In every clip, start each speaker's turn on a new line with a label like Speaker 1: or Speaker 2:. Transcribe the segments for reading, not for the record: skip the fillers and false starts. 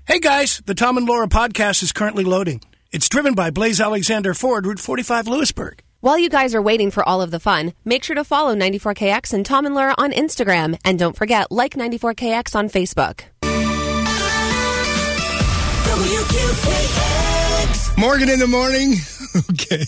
Speaker 1: Hey guys, the Tom and Laura podcast is currently loading. It's driven by Blaze Alexander Ford, Route 45, Lewisburg.
Speaker 2: While you guys are waiting for all of the fun, make sure to follow 94KX and Tom and Laura on Instagram. And don't forget, like 94KX on Facebook.
Speaker 3: WQKX. Morgan in the morning. Okay.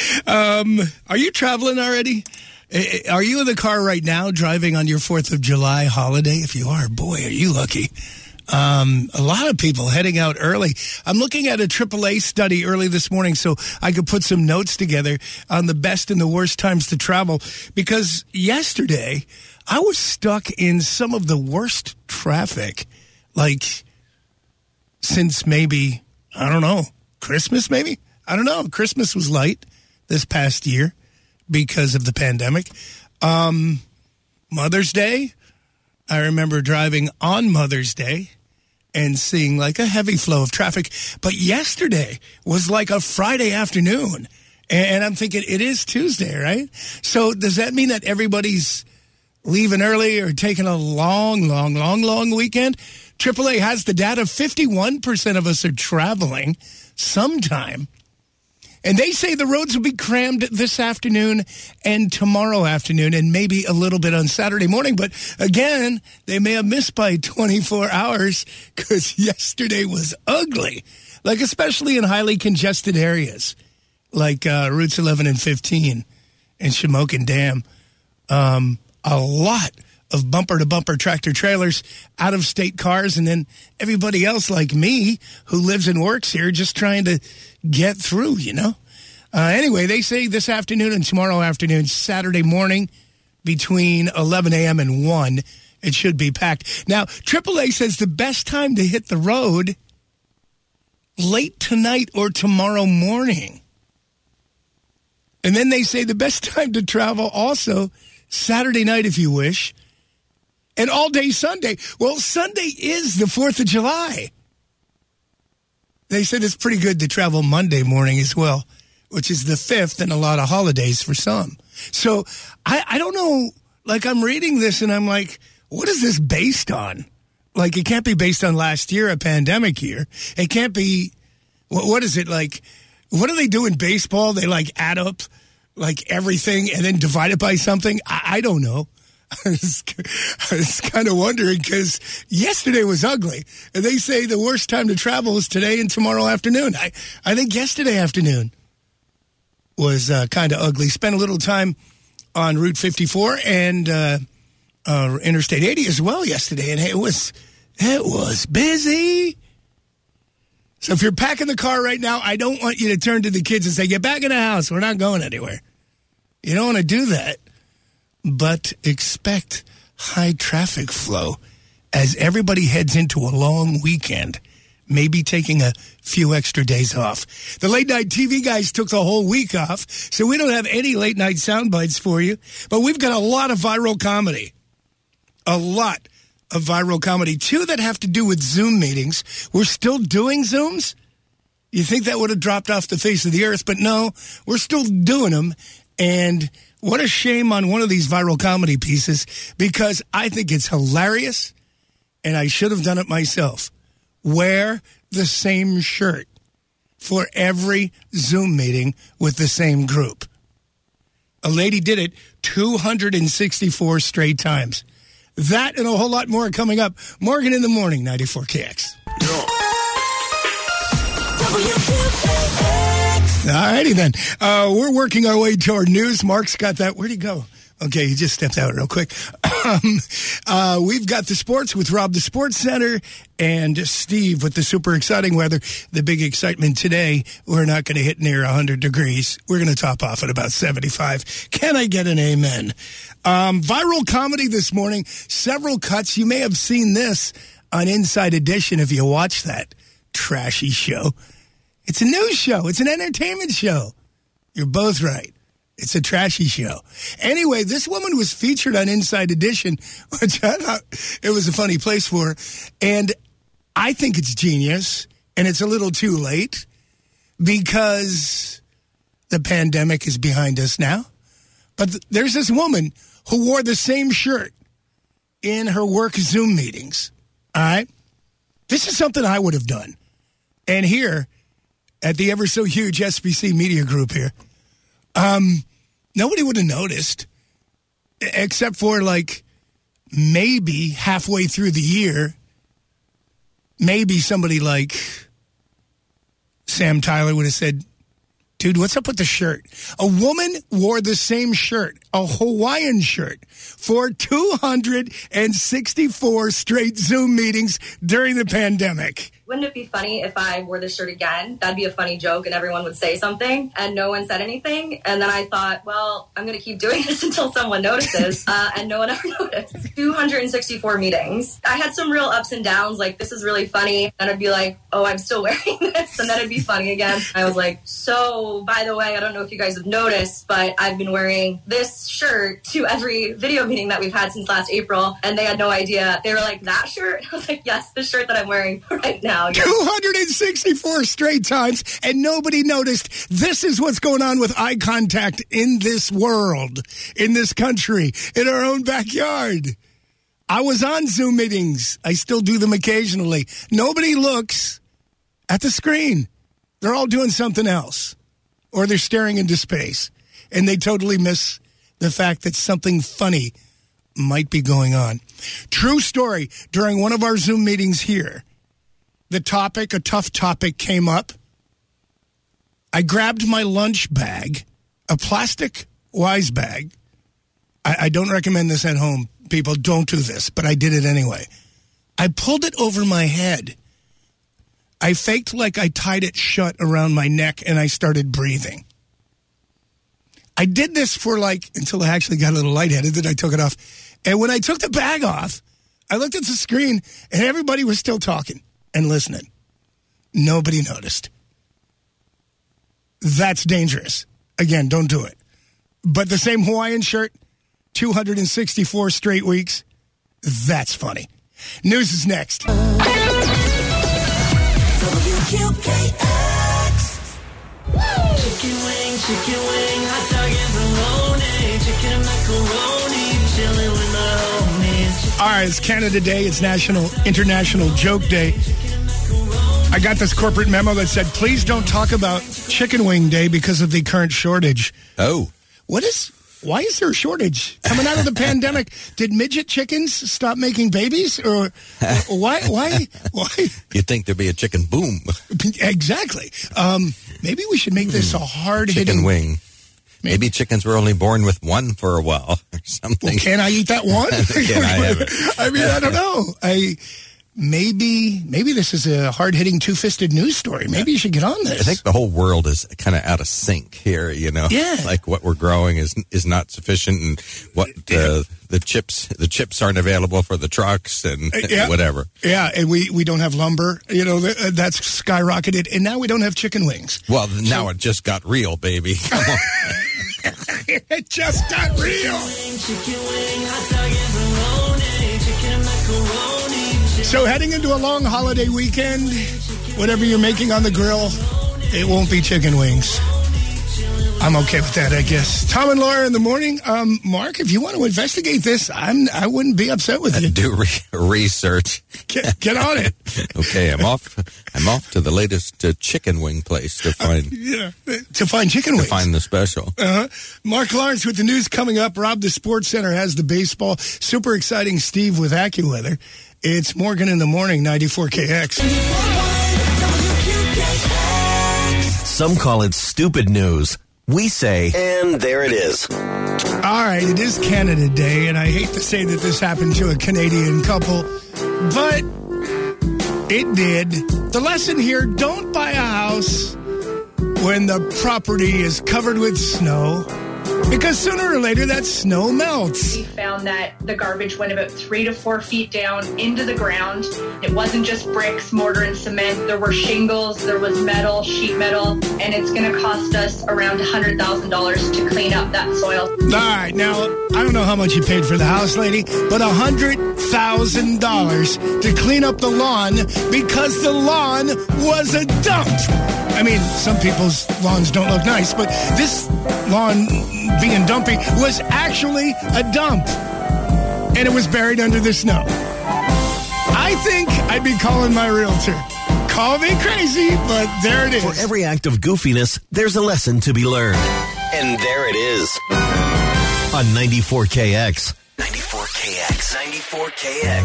Speaker 3: Are you traveling already? Are you in the car right now driving on your 4th of July holiday? If you are, boy, are you lucky. A lot of people heading out early. I'm looking at a AAA study early this morning so I could put some notes together on the best and the worst times to travel. Because yesterday, I was stuck in some of the worst traffic, like since maybe, I don't know, Christmas maybe? I don't know. Christmas was light this past year because of the pandemic. Mother's Day, I remember driving on Mother's Day and seeing like a heavy flow of traffic. But yesterday was like a Friday afternoon. And I'm thinking it is Tuesday, right? So does that mean that everybody's leaving early or taking a long weekend? AAA has the data. 51% of us are traveling sometime. And they say the roads will be crammed this afternoon and tomorrow afternoon and maybe a little bit on Saturday morning. But again, they may have missed by 24 hours because yesterday was ugly, like especially in highly congested areas like Routes 11 and 15 and Shamokin Dam. A lot of bumper-to-bumper tractor-trailers, out-of-state cars, and then everybody else like me who lives and works here just trying to get through, you know? Anyway, they say this afternoon and tomorrow afternoon, Saturday morning, between 11 a.m. and 1, it should be packed. Now, AAA says the best time to hit the road, late tonight or tomorrow morning. And then they say the best time to travel also, Saturday night if you wish, and all day Sunday. Well, Sunday is the 4th of July. They said it's pretty good to travel Monday morning as well, which is the 5th and a lot of holidays for some. So I don't know, like I'm reading this and I'm like, what is this based on? Like it can't be based on last year, a pandemic year. It can't be, what is it like? What do they do in baseball? They like add up like everything and then divide it by something? I don't know. I was kind of wondering because yesterday was ugly. And they say the worst time to travel is today and tomorrow afternoon. I think yesterday afternoon was kind of ugly. Spent a little time on Route 54 and Interstate 80 as well yesterday. And it was busy. So if you're packing the car right now, I don't want you to turn to the kids and say, get back in the house. We're not going anywhere. You don't want to do that. But expect high traffic flow as everybody heads into a long weekend, maybe taking a few extra days off. The late night TV guys took the whole week off, so we don't have any late night sound bites for you. But we've got a lot of viral comedy. A lot of viral comedy. 2 that have to do with Zoom meetings. We're still doing Zooms? You think that would have dropped off the face of the earth, but no, we're still doing them. And what a shame on one of these viral comedy pieces because I think it's hilarious and I should have done it myself. Wear the same shirt for every Zoom meeting with the same group. A lady did it 264 straight times. That and a whole lot more coming up. Morgan in the morning, 94KX. All righty then. We're working our way toward news. Mark's got that. Where'd he go? Okay, he just stepped out real quick. We've got the sports with Rob, the Sports Center, and Steve with the super exciting weather. The big excitement today, we're not going to hit near 100 degrees. We're going to top off at about 75. Can I get an amen? Viral comedy this morning. Several cuts. You may have seen this on Inside Edition if you watched that trashy show. It's a news show. It's an entertainment show. You're both right. It's a trashy show. Anyway, this woman was featured on Inside Edition, which I thought it was a funny place for her. And I think it's genius, and it's a little too late because the pandemic is behind us now. But there's this woman who wore the same shirt in her work Zoom meetings, all right? This is something I would have done. And here, at the ever so huge SBC Media Group here, nobody would have noticed, except for like maybe halfway through the year, maybe somebody like Sam Tyler would have said, dude, what's up with the shirt? A woman wore the same shirt, a Hawaiian shirt, for 264 straight Zoom meetings during the pandemic.
Speaker 4: Wouldn't it be funny if I wore this shirt again? That'd be a funny joke and everyone would say something and no one said anything. And then I thought, well, I'm going to keep doing this until someone notices. And no one ever noticed. 264 meetings. I had some real ups and downs. Like, this is really funny. And I'd be like, oh, I'm still wearing this. And then it'd be funny again. I was like, so by the way, I don't know if you guys have noticed, but I've been wearing this shirt to every video meeting that we've had since last April. And they had no idea. They were like, that shirt? I was like, yes, the shirt that I'm wearing right now.
Speaker 3: 264 straight times, and nobody noticed. This is what's going on with eye contact in this world, in this country, in our own backyard. I was on Zoom meetings. I still do them occasionally. Nobody looks at the screen. They're all doing something else, or they're staring into space, and they totally miss the fact that something funny might be going on. True story. During one of our Zoom meetings here, a tough topic came up. I grabbed my lunch bag, a plastic Wise bag. I don't recommend this at home. People, don't do this, but I did it anyway. I pulled it over my head. I faked like I tied it shut around my neck, and I started breathing. I did this for until I actually got a little lightheaded, then I took it off. And when I took the bag off, I looked at the screen, and everybody was still talking and listening. Nobody noticed. That's dangerous. Again, don't do it. But the same Hawaiian shirt, 264 straight weeks, that's funny. News is next.
Speaker 5: WQKX. Chicken wing, hot dog and bologna, chicken and macaroni, chilling with my homies.
Speaker 3: All right, it's Canada Day. It's International Joke Day. I got this corporate memo that said, please don't talk about Chicken Wing Day because of the current shortage.
Speaker 6: Oh.
Speaker 3: Why is there a shortage? Coming out of the pandemic, did midget chickens stop making babies? Or why?
Speaker 6: You'd think there'd be a chicken boom.
Speaker 3: Exactly. Maybe we should make this a hard-hitting...
Speaker 6: Chicken wing. Maybe chickens were only born with one for a while or something.
Speaker 3: Well, can I eat that one?
Speaker 6: Can I have it?
Speaker 3: I mean, I don't know. Maybe this is a hard-hitting, two-fisted news story. Maybe you should get on this.
Speaker 6: I think the whole world is kind of out of sync here, Yeah. Like what we're growing is not sufficient, and what the chips aren't available for the trucks and whatever.
Speaker 3: Yeah, and we don't have lumber. That's skyrocketed, and now we don't have chicken wings.
Speaker 6: Well, now it just got real, baby. Come on.
Speaker 3: It just got real.
Speaker 5: Chicken wing, hot dog and bologna, chicken and macaroni.
Speaker 3: So heading into a long holiday weekend, whatever you're making on the grill, it won't be chicken wings. I'm okay with that, I guess. Tom and Laura in the morning. Mark, if you want to investigate this, I wouldn't be upset with you.
Speaker 6: Do research.
Speaker 3: Get on it.
Speaker 6: Okay, I'm off to the latest chicken wing place to find
Speaker 3: to find chicken wings.
Speaker 6: To find the special.
Speaker 3: Mark Lawrence with the news coming up. Rob, the Sports Center has the baseball. Super exciting. Steve with AccuWeather. It's Morgan in the morning, 94KX.
Speaker 7: Some call it stupid news. We say, and there it is.
Speaker 3: All right, it is Canada Day, and I hate to say that this happened to a Canadian couple, but it did. The lesson here, don't buy a house when the property is covered with snow, because sooner or later that snow melts.
Speaker 8: We found that the garbage went about 3 to 4 feet down into the ground. It wasn't just bricks, mortar, and cement. There were shingles, there was metal, sheet metal, and it's going to cost us around $100,000 to clean up that soil.
Speaker 3: All right, now, I don't know how much you paid for the house, lady, but $100,000 to clean up the lawn because the lawn was a dump. I mean, some people's lawns don't look nice, but this lawn being dumpy was actually a dump. And it was buried under the snow. I think I'd be calling my realtor. Call me crazy, but there it is.
Speaker 7: For every act of goofiness, there's a lesson to be learned. And there it is. On 94KX. 94KX. 94KX.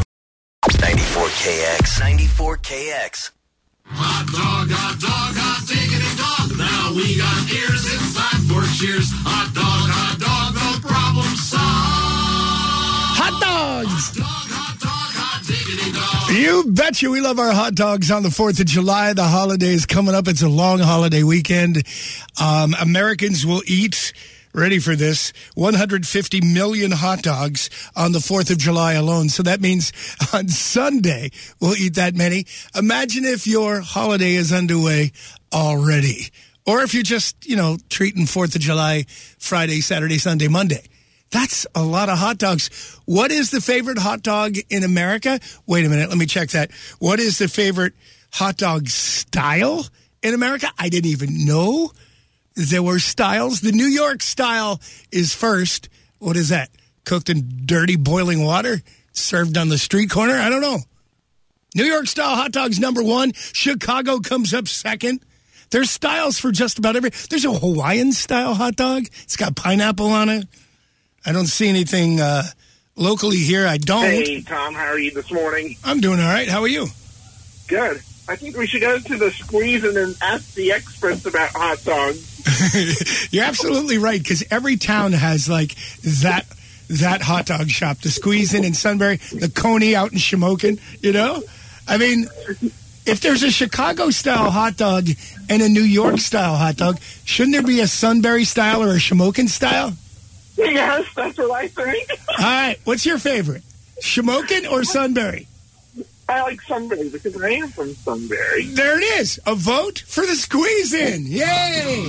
Speaker 7: 94KX. 94KX.
Speaker 9: Hot dog, hot diggity dog. Now we got ears inside for cheers. Hot dog, no problem solved.
Speaker 3: Hot dogs.
Speaker 9: Hot dog, hot diggity dog.
Speaker 3: You betcha we love our hot dogs on the 4th of July. The holiday is coming up. It's a long holiday weekend. Americans will eat, ready for this, 150 million hot dogs on the 4th of July alone. So that means on Sunday, we'll eat that many. Imagine if your holiday is underway already. Or if you're just, treating 4th of July, Friday, Saturday, Sunday, Monday. That's a lot of hot dogs. What is the favorite hot dog in America? Wait a minute. Let me check that. What is the favorite hot dog style in America? I didn't even know there were styles. The New York style is first. What is that? Cooked in dirty boiling water? Served on the street corner? I don't know. New York style hot dogs number 1. Chicago comes up second. There's styles for just about every. There's a Hawaiian style hot dog. It's got pineapple on it. I don't see anything locally here. I don't.
Speaker 10: Hey, Tom, how are you this morning?
Speaker 3: I'm doing all right. How are you?
Speaker 10: Good. I think we should go to the Squeeze and then ask the experts about hot dogs.
Speaker 3: You're absolutely right, because every town has, that hot dog shop. The Squeeze in Sunbury, the Coney out in Shamokin, I mean, if there's a Chicago-style hot dog and a New York-style hot dog, shouldn't there be a Sunbury-style or a Shamokin-style?
Speaker 10: Yes, that's what I think.
Speaker 3: All right. What's your favorite? Shamokin or Sunbury?
Speaker 10: I like Sunbury because I am from Sunbury.
Speaker 3: There it is. A vote for the Squeeze-In. Yay!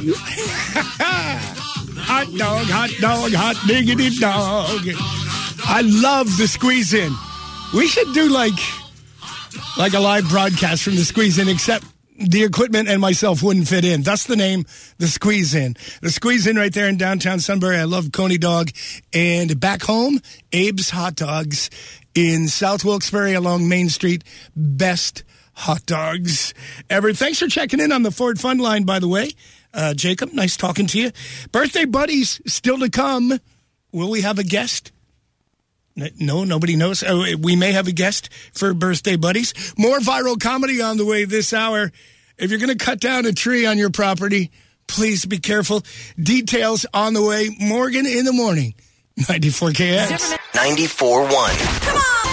Speaker 3: Hot dog, hot diggity dog. I love the Squeeze-In. We should do like a live broadcast from the Squeeze-In, except the equipment and myself wouldn't fit in. That's the name, the Squeeze-In. The Squeeze-In right there in downtown Sunbury. I love Coney Dog. And back home, Abe's Hot Dogs in South Wilkes-Barre along Main Street. Best hot dogs ever. Thanks for checking in on the Ford Fun Line, by the way. Jacob, nice talking to you. Birthday buddies still to come. Will we have a guest? No, nobody knows. We may have a guest for birthday buddies. More viral comedy on the way this hour. If you're going to cut down a tree on your property, please be careful. Details on the way. Morgan in the morning. 94KX.
Speaker 7: 94.1.
Speaker 5: Come on!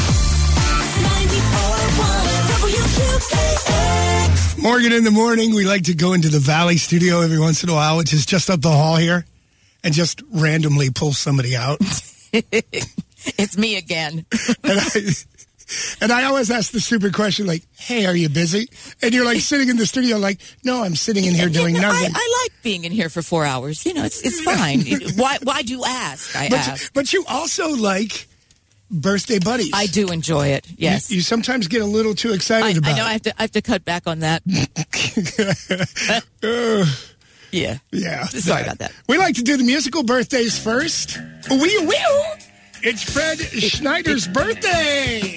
Speaker 5: 94.1 WQKX.
Speaker 3: Morgan in the morning. We like to go into the Valley studio every once in a while, which is just up the hall here, and just randomly pull somebody out.
Speaker 11: It's me again.
Speaker 3: And I always ask the stupid question, like, hey, are you busy? And you're like sitting in the studio like, no, I'm sitting in here doing nothing.
Speaker 11: I like being in here for 4 hours. It's fine. Why do you ask? I ask.
Speaker 3: But you also like birthday buddies.
Speaker 11: I do enjoy it, yes.
Speaker 3: You sometimes get a little too excited about it.
Speaker 11: I know I have to cut back on that. Yeah. Sorry about that.
Speaker 3: We like to do the musical birthdays first. It's Fred Schneider's birthday.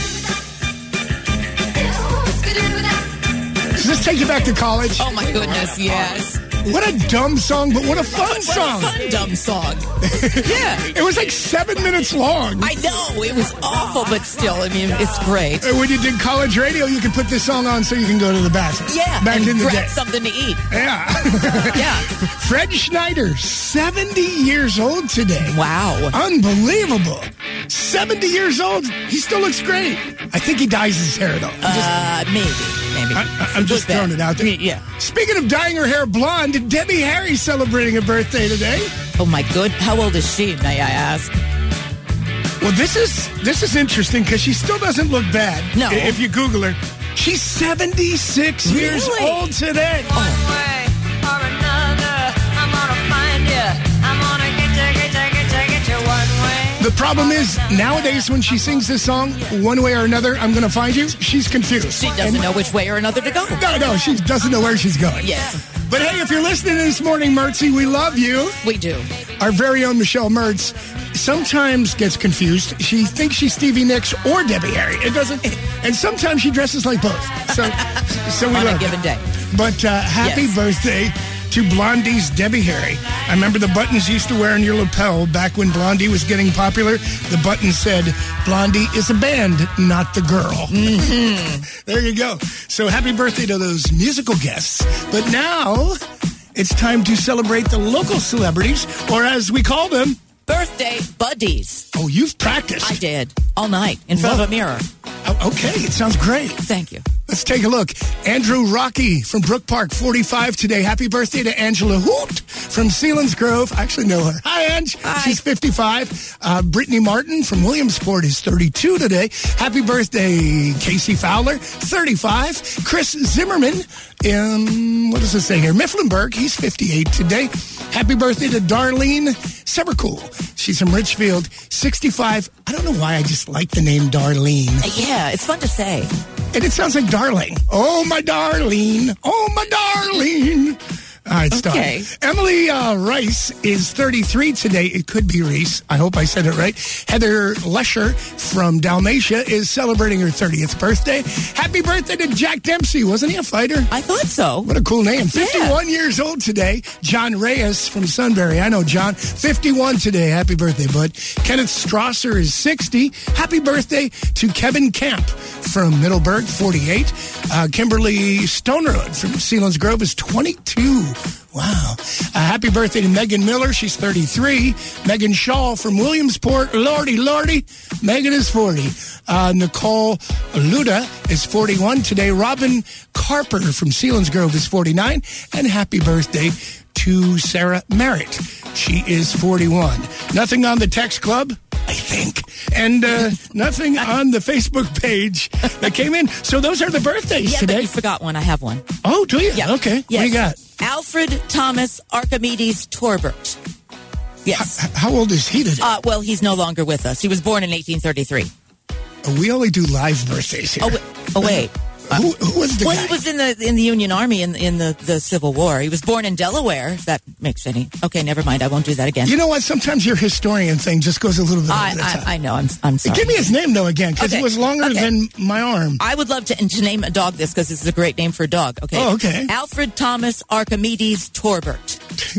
Speaker 3: Does this take you back to college?
Speaker 11: Oh, my goodness, yes.
Speaker 3: What a dumb song, but what a fun song.
Speaker 11: What a fun, dumb song. Yeah.
Speaker 3: It was like 7 minutes long.
Speaker 11: I know. It was awful, but still, it's great.
Speaker 3: And when you did college radio, you could put this song on so you can go to the bathroom.
Speaker 11: Yeah.
Speaker 3: Back in the day.
Speaker 11: Something to eat.
Speaker 3: Yeah.
Speaker 11: Yeah.
Speaker 3: Fred Schneider, 70 years old today.
Speaker 11: Wow.
Speaker 3: Unbelievable. 70 years old. He still looks great. I think he dyes his hair, though.
Speaker 11: Maybe.
Speaker 3: I'm just throwing it out there.
Speaker 11: Yeah. Speaking
Speaker 3: of dyeing her hair blonde, Debbie Harry's celebrating a birthday today.
Speaker 11: Oh, my good. How old is she, may I ask?
Speaker 3: Well, this is interesting because she still doesn't look bad.
Speaker 11: No.
Speaker 3: If you Google her. She's 76 years old today.
Speaker 5: One way or another, I'm gonna find you. I'm gonna get you one way.
Speaker 3: The problem is, nowadays when she sings this song, one way or another, I'm going to find you, she's confused.
Speaker 11: She doesn't know which way or another to go.
Speaker 3: No, she doesn't know where she's going.
Speaker 11: Yes.
Speaker 3: But hey, if you're listening this morning, Mertzy, we love you.
Speaker 11: We do.
Speaker 3: Our very own Michelle Mertz sometimes gets confused. She thinks she's Stevie Nicks or Debbie Harry. It doesn't, and sometimes she dresses like both. So we
Speaker 11: On
Speaker 3: love
Speaker 11: a given
Speaker 3: it.
Speaker 11: day.
Speaker 3: But happy birthday to Blondie's Debbie Harry. I remember the buttons you used to wear on your lapel back when Blondie was getting popular. The button said, "Blondie is a band, not the girl." Mm-hmm. There you go. So happy birthday to those musical guests. But now it's time to celebrate the local celebrities, or as we call them,
Speaker 11: birthday buddies.
Speaker 3: Oh, you've practiced.
Speaker 11: I did. All night in front of a mirror.
Speaker 3: Oh, okay, it sounds great.
Speaker 11: Thank you.
Speaker 3: Let's take a look. Andrew Rocky from Brook Park, 45 today. Happy birthday to Angela Hoot from Sealands Grove. I actually know her. Hi, Ange.
Speaker 11: Hi.
Speaker 3: She's 55. Brittany Martin from Williamsport is 32 today. Happy birthday, Casey Fowler, 35. Chris Zimmerman in, what does it say here? Mifflinburg. He's 58 today. Happy birthday to Darlene Severcool. She's from Richfield, 65. I don't know why I just like the name Darlene.
Speaker 11: Yeah, it's fun to say.
Speaker 3: And it sounds like darling. Oh, my darling. Oh, my darling. All right, stop.
Speaker 11: Okay.
Speaker 3: Emily Rice is 33 today. It could be Reese. I hope I said it right. Heather Lesher from Dalmatia is celebrating her 30th birthday. Happy birthday to Jack Dempsey. Wasn't he a fighter?
Speaker 11: I thought so.
Speaker 3: What a cool name. 51 years old today. John Reyes from Sunbury. I know John. 51 today. Happy birthday, bud. Kenneth Strasser is 60. Happy birthday to Kevin Camp from Middleburg, 48. Kimberly Stonerud from Sealands Grove is 22. Wow. Happy birthday to Megan Miller. She's 33. Megan Shaw from Williamsport. Lordy. Megan is 40. Nicole Luda is 41 today. Robin Carper from Sealands Grove is 49. And happy birthday to Sarah Merritt. She is 41. Nothing on the text club, I think. And nothing on the Facebook page that came in. So those are the birthdays today.
Speaker 11: But you forgot one. I have one.
Speaker 3: Oh, do you?
Speaker 11: Yeah.
Speaker 3: Okay.
Speaker 11: Yes.
Speaker 3: What do you got?
Speaker 11: Alfred Thomas Archimedes Torbert. Yes.
Speaker 3: How old is he today?
Speaker 11: Well, he's no longer with us. He was born in 1833.
Speaker 3: We only do live birthdays here.
Speaker 11: Oh, wait.
Speaker 3: Who was the guy?
Speaker 11: He was in the Union Army in the Civil War. He was born in Delaware, if that makes any. Okay, never mind. I won't do that again.
Speaker 3: You know what? Sometimes your historian thing just goes a little bit over the top.
Speaker 11: I know. I'm sorry.
Speaker 3: Give me his name, though, again, because
Speaker 11: Okay.
Speaker 3: it was longer than my arm.
Speaker 11: I would love to name a dog this because this is a great name for a dog. Okay.
Speaker 3: Oh, okay.
Speaker 11: Alfred Thomas Archimedes Torbert.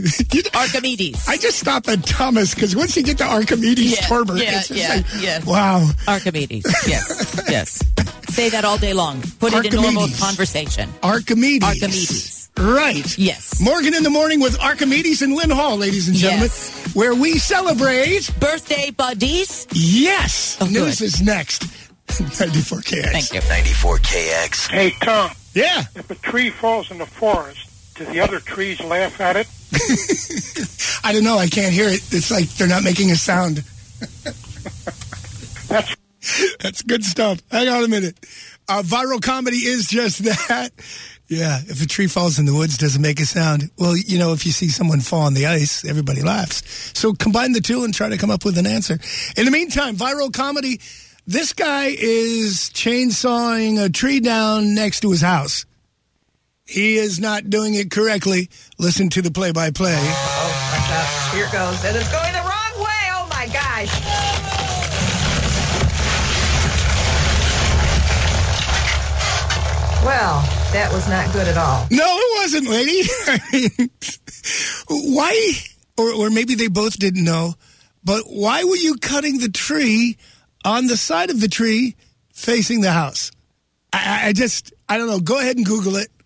Speaker 11: Archimedes.
Speaker 3: I just stopped at Thomas because once you get to Archimedes Torbert, it's just like, wow.
Speaker 11: Archimedes. Yes. Say that all day long. Put it in normal conversation.
Speaker 3: Archimedes. Right.
Speaker 11: Yes.
Speaker 3: Morgan in the Morning with Archimedes and Lynn Hall, ladies and gentlemen, where we celebrate
Speaker 11: birthday buddies.
Speaker 3: Yes.
Speaker 11: Oh,
Speaker 3: News
Speaker 11: good.
Speaker 3: is next. 94KX.
Speaker 11: Thank you.
Speaker 7: 94KX.
Speaker 10: Hey, Tom.
Speaker 3: Yeah.
Speaker 10: If a tree falls in the forest, do the other trees laugh at it?
Speaker 3: I don't know. I can't hear it. It's like they're not making a sound. That's good stuff. Hang on a minute. Viral comedy is just that. Yeah, if a tree falls in the woods, doesn't make a sound. Well, you know, if you see someone fall on the ice, everybody laughs. So combine the two and try to come up with an answer. In the meantime, viral comedy, this guy is chainsawing a tree down next to his house. He is not doing it correctly. Listen to the play-by-play.
Speaker 12: Oh, watch out. Here it goes. And it's going the wrong way. Oh, my gosh. Well, that was not good at all.
Speaker 3: No, it wasn't, lady. I mean, why, or maybe they both didn't know, but why were you cutting the tree on the side of the tree facing the house? I don't know. Go ahead and Google it.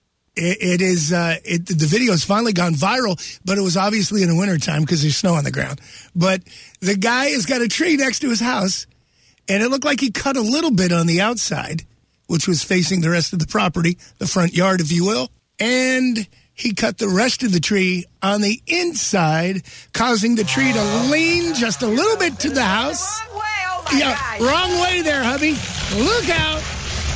Speaker 3: The video has finally gone viral, but it was obviously in the wintertime because there's snow on the ground. But the guy has got a tree next to his house, and it looked like he cut a little bit on the outside, which was facing the rest of the property, the front yard, if you will. And he cut the rest of the tree on the inside, causing the tree to lean just a little bit to the house.
Speaker 12: Wrong way. Oh, my gosh.
Speaker 3: Wrong way there, hubby. Look out.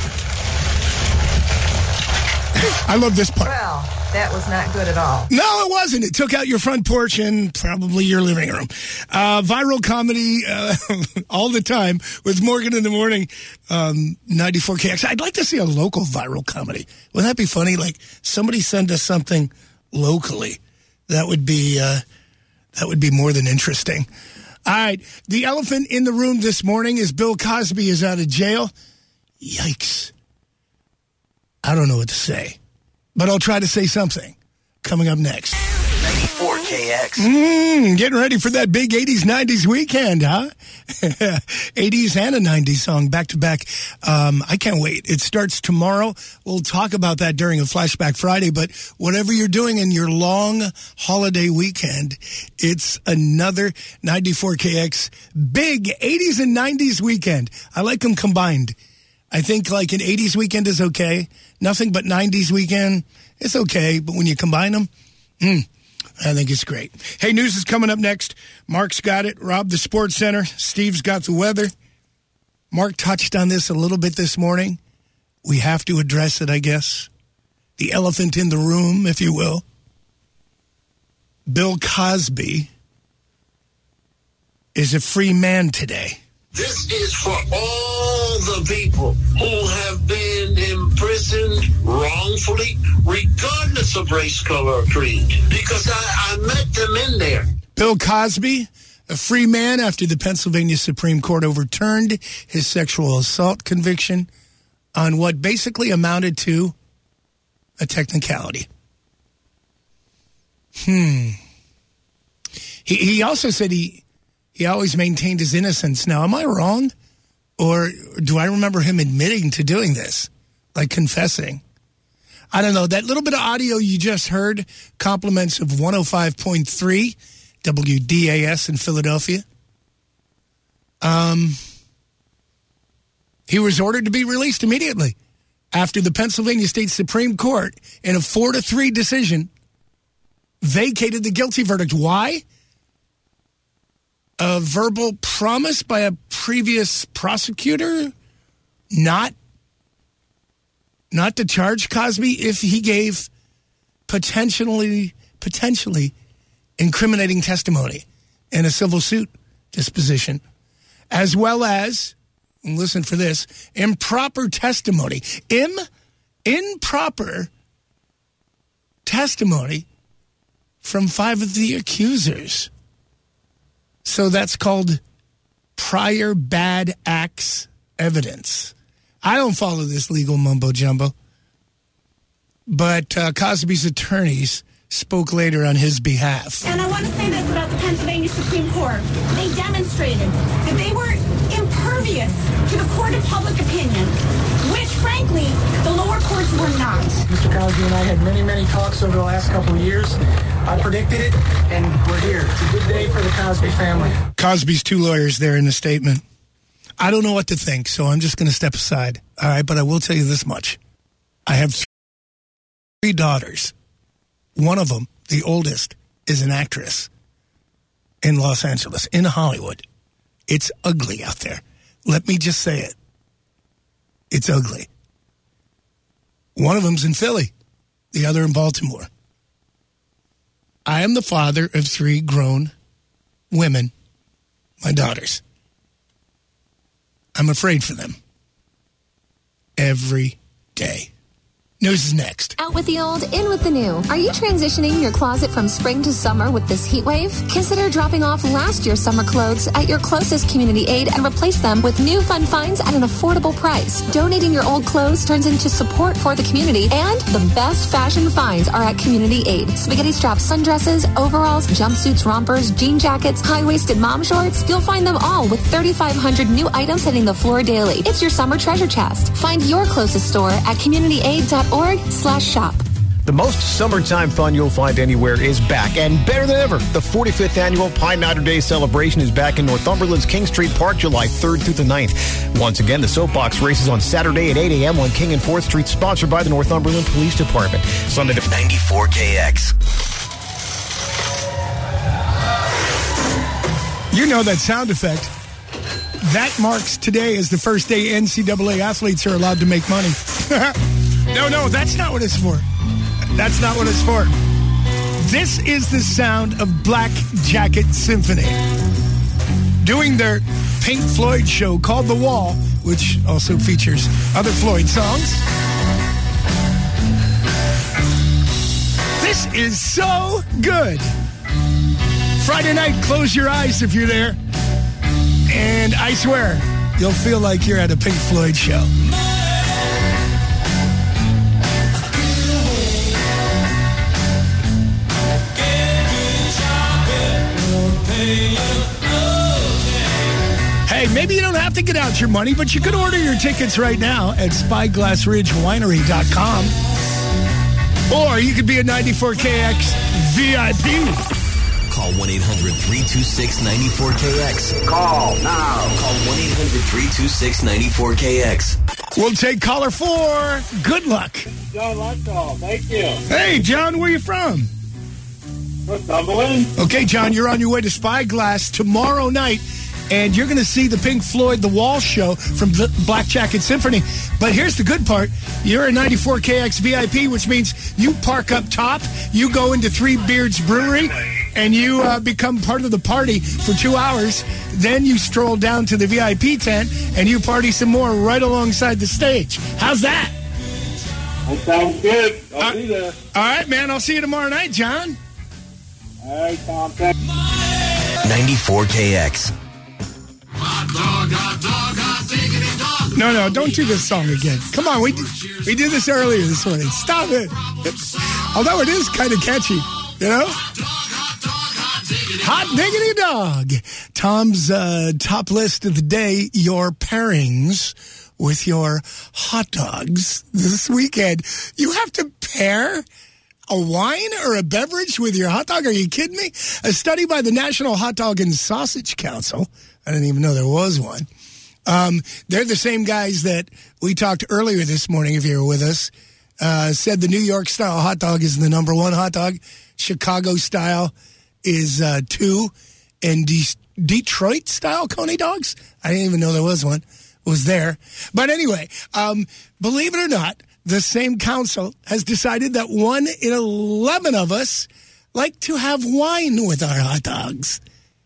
Speaker 3: I love this part.
Speaker 12: Well, that was not good at all.
Speaker 3: No, it wasn't. It took out your front porch and probably your living room. Viral comedy all the time with Morgan in the Morning, 94KX. I'd like to see a local viral comedy. Wouldn't that be funny? Like somebody send us something locally. That would be more than interesting. All right. The elephant in the room this morning is Bill Cosby is out of jail. Yikes. I don't know what to say, but I'll try to say something. Coming up next.
Speaker 7: 94KX.
Speaker 3: Getting ready for that big 80s, 90s weekend, huh? 80s and a 90s song back to back. I can't wait. It starts tomorrow. We'll talk about that during a Flashback Friday, but whatever you're doing in your long holiday weekend, it's another 94KX big 80s and 90s weekend. I like them combined. I think like an 80s weekend is okay. Nothing but 90s weekend, it's okay. But when you combine them, I think it's great. Hey, news is coming up next. Mark's got it. Rob, the Sports Center. Steve's got the weather. Mark touched on this a little bit this morning. We have to address it, I guess. The elephant in the room, if you will. Bill Cosby is a free man today.
Speaker 9: This is for all the people who have been imprisoned wrongfully, regardless of race, color, or creed, because I met them in there.
Speaker 3: Bill Cosby, a free man after the Pennsylvania Supreme Court overturned his sexual assault conviction on what basically amounted to a technicality. He also said he always maintained his innocence. Now, am I wrong? Or do I remember him admitting to doing this? Like confessing? I don't know. That little bit of audio you just heard, compliments of 105.3 WDAS in Philadelphia. He was ordered to be released immediately after the Pennsylvania State Supreme Court, in a 4-3 decision, vacated the guilty verdict. Why? A verbal promise by a previous prosecutor not to charge Cosby if he gave potentially incriminating testimony in a civil suit disposition, as well as, and listen for this, improper testimony. Improper testimony from 5 of the accusers. So that's called prior bad acts evidence. I don't follow this legal mumbo-jumbo, but Cosby's attorneys spoke later on his behalf.
Speaker 13: And I want to say this about the Pennsylvania Supreme Court. They demonstrated that they were impervious to the court of public opinion, which, frankly, the lower courts were not.
Speaker 14: Mr. Cosby and I had many talks over the last couple of years. I predicted it, and we're here. It's a good day for the Cosby family.
Speaker 3: Cosby's 2 lawyers there in the statement. I don't know what to think, so I'm just going to step aside. All right, but I will tell you this much. I have 3 daughters. One of them, the oldest, is an actress in Los Angeles, in Hollywood. It's ugly out there. Let me just say it. It's ugly. One of them's in Philly, the other in Baltimore. I am the father of 3 grown women, my daughters. I'm afraid for them every day. News is next.
Speaker 15: Out with the old, in with the new. Are you transitioning your closet from spring to summer with this heat wave? Consider dropping off last year's summer clothes at your closest community aid and replace them with new fun finds at an affordable price. Donating your old clothes turns into support for the community, and the best fashion finds are at Community Aid. Spaghetti strap sundresses, overalls, jumpsuits, rompers, jean jackets, high-waisted mom shorts. You'll find them all with 3,500 new items hitting the floor daily. It's your summer treasure chest. Find your closest store at communityaid.org/shop.
Speaker 16: The most summertime fun you'll find anywhere is back, and better than ever. The 45th annual Pine Matter Day celebration is back in Northumberland's King Street Park, July 3rd through the 9th. Once again, the Soapbox races on Saturday at 8 a.m. on King and 4th Street, sponsored by the Northumberland Police Department. Sunday to
Speaker 7: 94KX.
Speaker 3: You know that sound effect. That marks today as the first day NCAA athletes are allowed to make money. No, that's not what it's for. That's not what it's for. This is the sound of Black Jacket Symphony doing their Pink Floyd show called The Wall, which also features other Floyd songs. This is so good. Friday night, close your eyes if you're there. And I swear, you'll feel like you're at a Pink Floyd show. Hey, maybe you don't have to get out your money, but you could order your tickets right now at SpyglassRidgeWinery.com. Or you could be a 94KX VIP.
Speaker 7: Call 1-800-326-94KX.
Speaker 9: Call now.
Speaker 7: Call 1-800-326-94KX.
Speaker 3: We'll take caller 4. Good luck.
Speaker 10: John Luxall, thank you.
Speaker 3: Hey, John, where you from?
Speaker 10: Northumberland.
Speaker 3: Okay, John, you're on your way to Spyglass tomorrow night, and you're going to see the Pink Floyd The Wall show from the Black Jacket Symphony. But here's the good part. You're a 94KX VIP, which means you park up top, you go into Three Beards Brewery, and you become part of the party for 2 hours. Then you stroll down to the VIP tent, and you party some more right alongside the stage. How's that?
Speaker 10: That sounds good. I'll be there.
Speaker 3: All right, man. I'll see you tomorrow night, John.
Speaker 10: All right, Tom. Thanks.
Speaker 7: 94KX.
Speaker 3: No, don't do this song again. Come on, we did this earlier this morning. Stop it. Although it is kind of catchy, you know? Hot diggity dog. Tom's top list of the day, your pairings with your hot dogs this weekend. You have to pair a wine or a beverage with your hot dog? Are you kidding me? A study by the National Hot Dog and Sausage Council. I didn't even know there was one. They're the same guys that we talked earlier this morning, if you were with us, said the New York style hot dog is the number one hot dog. Chicago style is 2. And Detroit style Coney dogs? I didn't even know there was one. Was there. But anyway, believe it or not, the same council has decided that 1 in 11 of us like to have wine with our hot dogs.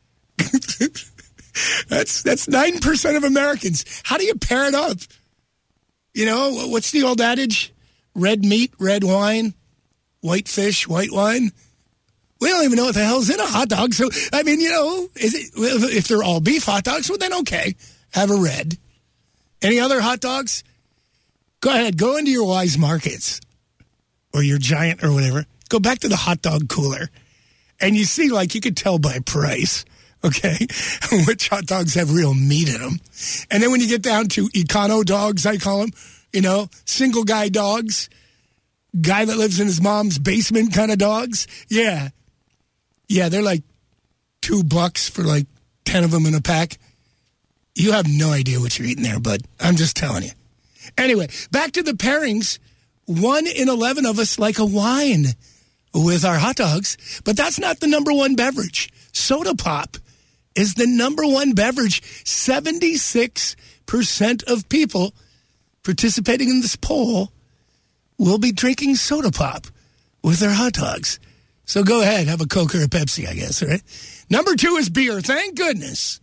Speaker 3: That's 9% of Americans. How do you pair it up? You know, what's the old adage? Red meat, red wine, white fish, white wine. We don't even know what the hell's in a hot dog. So, I mean, you know, if they're all beef hot dogs, well, then okay, have a red. Any other hot dogs? Go ahead, go into your Wise Markets or your Giant or whatever. Go back to the hot dog cooler. And you see, like, you could tell by price, okay, which hot dogs have real meat in them. And then when you get down to econo dogs, I call them, you know, single guy dogs, guy that lives in his mom's basement kind of dogs. Yeah, they're like $2 for like 10 of them in a pack. You have no idea what you're eating there, bud. I'm just telling you. Anyway, back to the pairings. 1 in 11 of us like a wine with our hot dogs, but that's not the number one beverage. Soda pop is the number one beverage. 76% of people participating in this poll will be drinking soda pop with their hot dogs. So go ahead, have a Coke or a Pepsi, I guess, right? Number 2 is beer. Thank goodness.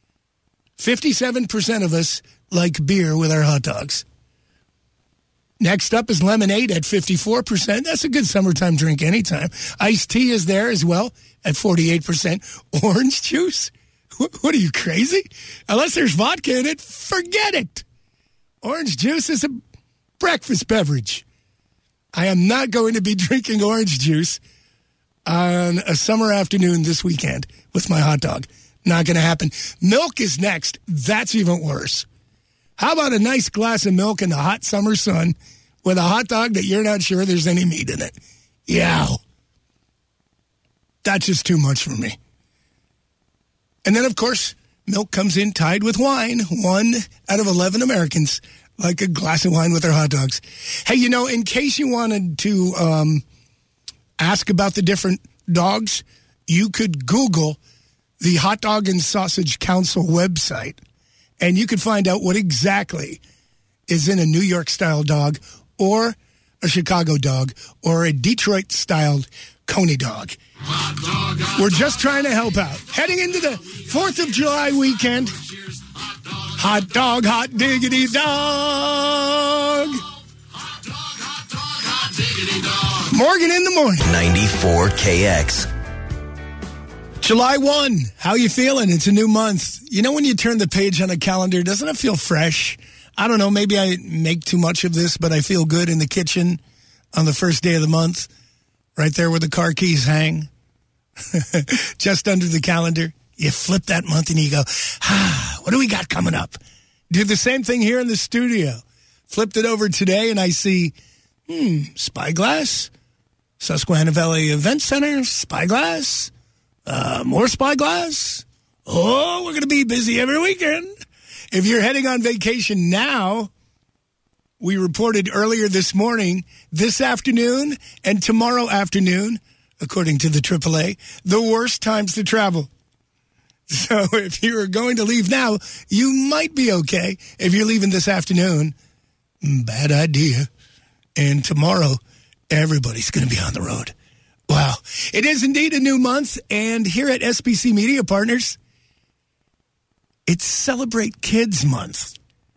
Speaker 3: 57% of us like beer with our hot dogs. Next up is lemonade at 54%. That's a good summertime drink anytime. Iced tea is there as well at 48%. Orange juice? What are you, crazy? Unless there's vodka in it, forget it. Orange juice is a breakfast beverage. I am not going to be drinking orange juice on a summer afternoon this weekend with my hot dog. Not going to happen. Milk is next. That's even worse. How about a nice glass of milk in the hot summer sun with a hot dog that you're not sure there's any meat in it? Yeah. That's just too much for me. And then, of course, milk comes in tied with wine. 1 out of 11 Americans like a glass of wine with their hot dogs. Hey, you know, in case you wanted to ask about the different dogs, you could Google the Hot Dog and Sausage Council website, and you could find out what exactly is in a New York-style dog or a Chicago dog or a Detroit-styled Coney dog. We're just trying to help out. Heading into the 4th of July weekend, hot dog, hot diggity dog. Morgan in the morning.
Speaker 7: 94KX.
Speaker 3: July 1, how you feeling? It's a new month. You know when you turn the page on a calendar, doesn't it feel fresh? I don't know, maybe I make too much of this, but I feel good in the kitchen on the first day of the month, right there where the car keys hang, just under the calendar. You flip that month and you go, what do we got coming up? Do the same thing here in the studio. Flipped it over today and I see, Spyglass, Susquehanna Valley Event Center, Spyglass, more Spyglass. Oh, we're going to be busy every weekend. If you're heading on vacation now, we reported earlier this morning, this afternoon, and tomorrow afternoon, according to the AAA, the worst times to travel. So if you're going to leave now, you might be okay. If you're leaving this afternoon, bad idea. And tomorrow, everybody's going to be on the road. Wow. It is indeed a new month, and here at SBC Media Partners, it's Celebrate Kids Month.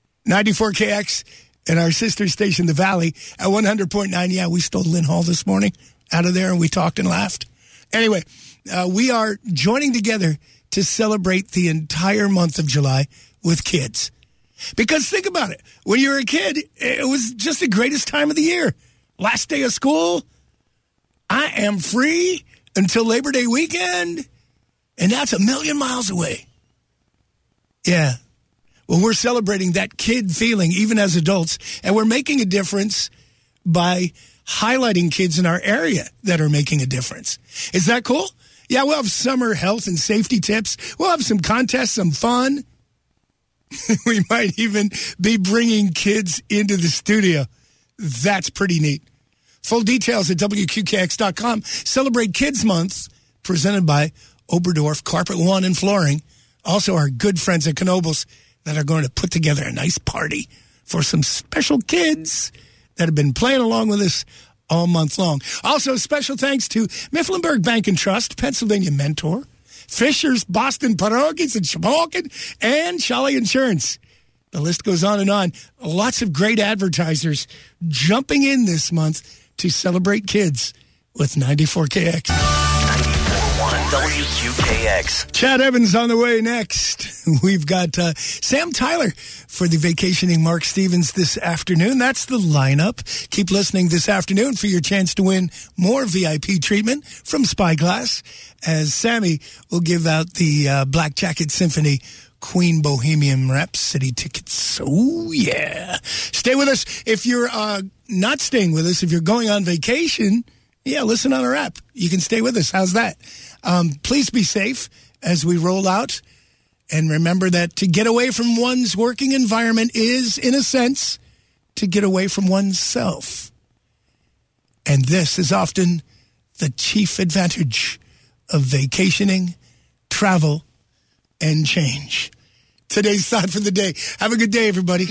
Speaker 3: 94KX and our sister station, The Valley, at 100.9. Yeah, we stole Lynn Hall this morning out of there, and we talked and laughed. Anyway, we are joining together to celebrate the entire month of July with kids. Because think about it. When you were a kid, it was just the greatest time of the year. Last day of school, I am free until Labor Day weekend, and that's 1,000,000 miles away. Yeah. Well, we're celebrating that kid feeling even as adults, and we're making a difference by highlighting kids in our area that are making a difference. Is that cool? Yeah, we'll have summer health and safety tips. We'll have some contests, some fun. We might even be bringing kids into the studio. That's pretty neat. Full details at WQKX.com. Celebrate Kids Month, presented by Oberdorf Carpet One and Flooring. Also, our good friends at Knoebels that are going to put together a nice party for some special kids that have been playing along with us all month long. Also, special thanks to Mifflinburg Bank and Trust, Pennsylvania Mentor, Fisher's Boston Pierogies and Shamokin, and Shawley Insurance. The list goes on and on. Lots of great advertisers jumping in this month to celebrate kids with 94KX.
Speaker 7: 94.1 WQKX.
Speaker 3: Chad Evans on the way next. We've got Sam Tyler for the vacationing Mark Stevens this afternoon. That's the lineup. Keep listening this afternoon for your chance to win more VIP treatment from Spyglass, as Sammy will give out the Black Jacket Symphony Queen Bohemian Rhapsody tickets. Oh, yeah. Stay with us. If you're not staying with us, if you're going on vacation, yeah, listen on our app. You can stay with us. How's that? Please be safe as we roll out. And remember that to get away from one's working environment is, in a sense, to get away from oneself. And this is often the chief advantage of vacationing, travel, and change. Today's thought for the day. Have a good day, everybody.